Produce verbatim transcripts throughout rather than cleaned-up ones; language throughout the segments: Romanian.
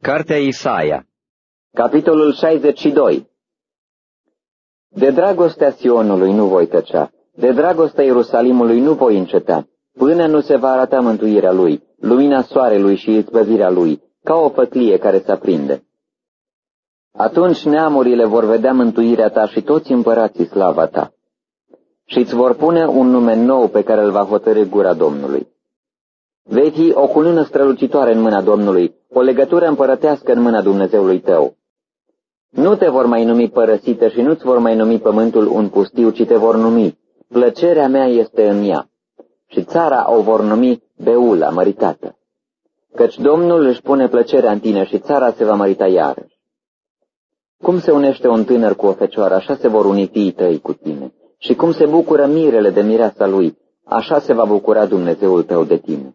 Cartea Isaia, capitolul șaizeci și doi. De dragostea Sionului nu voi tăcea, de dragostea Ierusalimului nu voi înceta, până nu se va arăta mântuirea lui, lumina soarelui și izbăvirea lui, ca o făclie care se aprinde. Atunci neamurile vor vedea mântuirea ta și toți împărații slava ta. Și îți vor pune un nume nou pe care îl va hotărî gura Domnului. Vei fi o cunună strălucitoare în mâna Domnului, o legătură împărătească în mâna Dumnezeului tău. Nu te vor mai numi părăsită și nu-ți vor mai numi pământul un pustiu, ci te vor numi: plăcerea mea este în ea. Și țara o vor numi Beula, măritată. Căci Domnul își pune plăcerea în tine și țara se va mărita iarăși. Cum se unește un tânăr cu o fecioară, așa se vor uni fiii tăi cu tine. Și cum se bucură mirele de mireasa lui, așa se va bucura Dumnezeul tău de tine.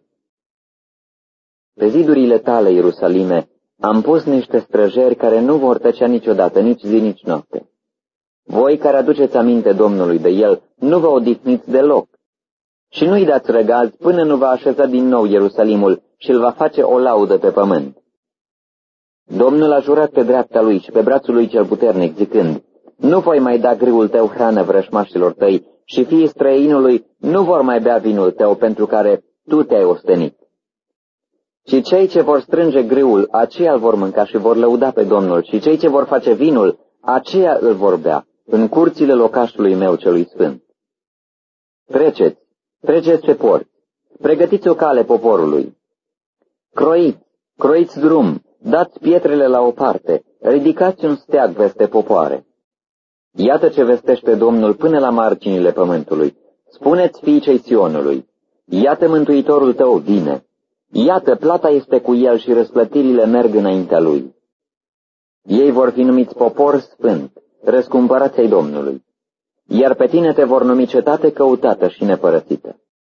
Pe zidurile tale, Ierusalime, am pus niște străjeri care nu vor tăcea niciodată, nici zi, nici noapte. Voi care aduceți aminte Domnului de el, nu vă odihniți deloc. Și nu-i dați răgaz până nu va așeza din nou Ierusalimul și îl va face o laudă pe pământ. Domnul a jurat pe dreapta lui și pe brațul lui cel puternic, zicând: nu voi mai da grâul tău hrană vrășmașilor tăi și fiii străinului nu vor mai bea vinul tău pentru care tu te-ai ostenit. Și cei ce vor strânge grâul, aceia îl vor mânca și vor lăuda pe Domnul, și cei ce vor face vinul, aceia îl vor bea, în curțile locașului meu celui sfânt. Treceți, treceți pe porți, pregătiți o cale poporului. Croiți, croiți drum, dați pietrele la o parte, ridicați un steag peste popoare. Iată ce vestește Domnul până la marginile pământului. Spuneți fiicei Sionului: iată Mântuitorul tău vine. Iată, plata este cu el și răsplătirile merg înaintea lui. Ei vor fi numiți popor sfânt, răscumpărați ai Domnului, iar pe tine te vor numi cetate căutată și nepărăsită.